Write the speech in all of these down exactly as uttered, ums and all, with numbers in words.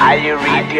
Are you ready?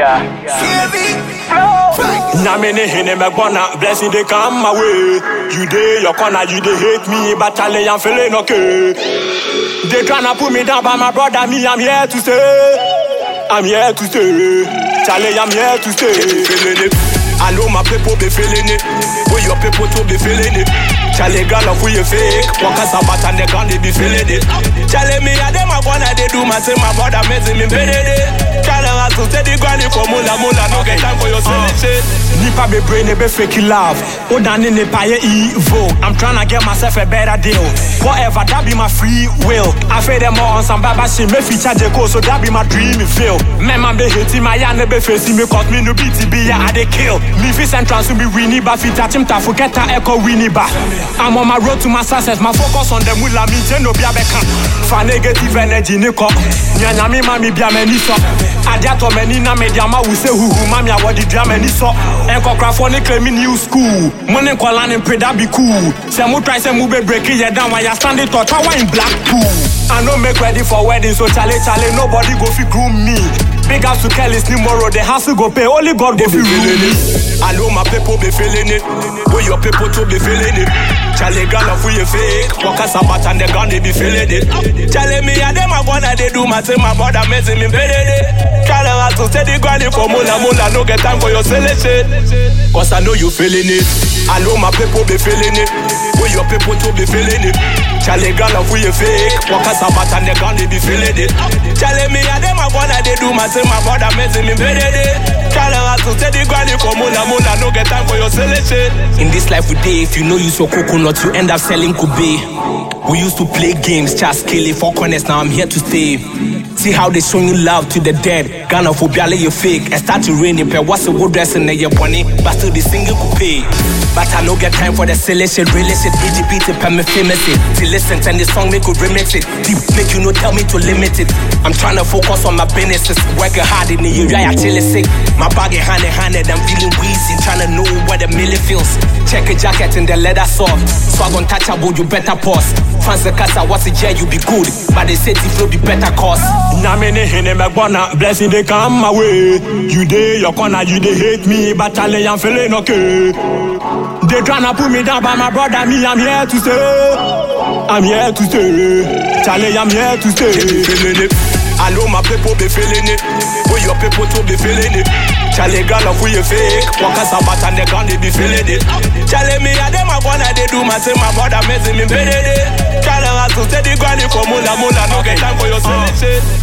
Now many hine me gonna blessing they come my way. You dey your corner, you dey hate me, but Charlie I'm feeling okay. They tryna put me down, but my brother me I'm here to stay. I'm here to stay. Charlie I'm here to stay. Feeling it. I know my people be feeling it. Where your people too be feeling it. Charlie girl of who you fake. Walk us about and they can't be feeling it. Charlie me and them I wanna they do my thing, my brother messing me better it. Charlie has to steady granny for mula mula, no get time for your selection. Nipa be brain, be fake love. Oh, down in the pie evil. I'm tryna get myself a better deal. Whatever, that be my free will. I feel them all on some baba shit. Me feature the code, so that be my dream feel. Man, man, be hating my yarn, be facing me, cause me no B T B, yeah, I they kill. Me face and trans to be winnie, but fit at him to forget that echo winnie ba. I'm on my road to my success, my focus on the mula, me, no be a beca. For negative energy, Nico. Nyanya mi mami be a meniso. Adia to many na media ma we say who who mami a what the drama ni so. Enko crafoni claim new school. Money call and pray that be cool. Say mo try say mo be break it down while you stand it touch in black pool. I no make ready for wedding so chale chale nobody go fi groom me. Big ups to Kelly's tomorrow the house go pay only God go fi feeling it. I know my people be feeling it. Where your people too be feeling it. Chale girl of who you fake. Walk us about and they gonna be feeling it. Chale me and them I wanna they do my thing my brother messing me better it. Charlie has to steady granny for mula mula, no get time for your selection. Cause I know you feeling it. I know my people be feeling it. Where your people too be feeling it. Charlie girl of who you fake. Walk us about and they gonna be feeling it. Charlie me and them I wanna they do my thing my brother messing me better it. Charlie has to steady granny for mula mula, no get time for your selection. In this life we day, if you know you so coconut, you end up selling Kobe. We used to play games, just kill it for corners, now I'm here to stay. See how they showing you love to the dead. Ghana for Biale you fake. And start to rain in what's a good dress in your bunny. But still the single could pay. But I no get time for the selection. Really shit, E G B to pay me famous it. To listen and the song make could remix it. Deep make you no tell me to limit it. I'm trying to focus on my businesses. Working hard in the area, I chill sick. My bag is hand in hand, I'm feeling wheezy. Trying to know what the milli feels. Check a jacket in the leather soft. So I gon' touch about you better pause. Fans the casa, what's a year you be good. But they say if you be better cause. Now many hine me gonna blessing they come my way. You dey your corner, you dey hate me, but Charlie I'm feeling okay. They tryna put me down, but my brother me I'm here to stay. I'm here to stay. Charlie I'm here to stay. Feeling it. I know my people be feeling it. Where your people too be feeling it. Charlie girl of who you fake. Walk us about and they gonna be feeling it. Charlie me and them I wanna they do my thing, my brother messing me better it. Charlie has to steady granny for mula mula, no get time for your selection.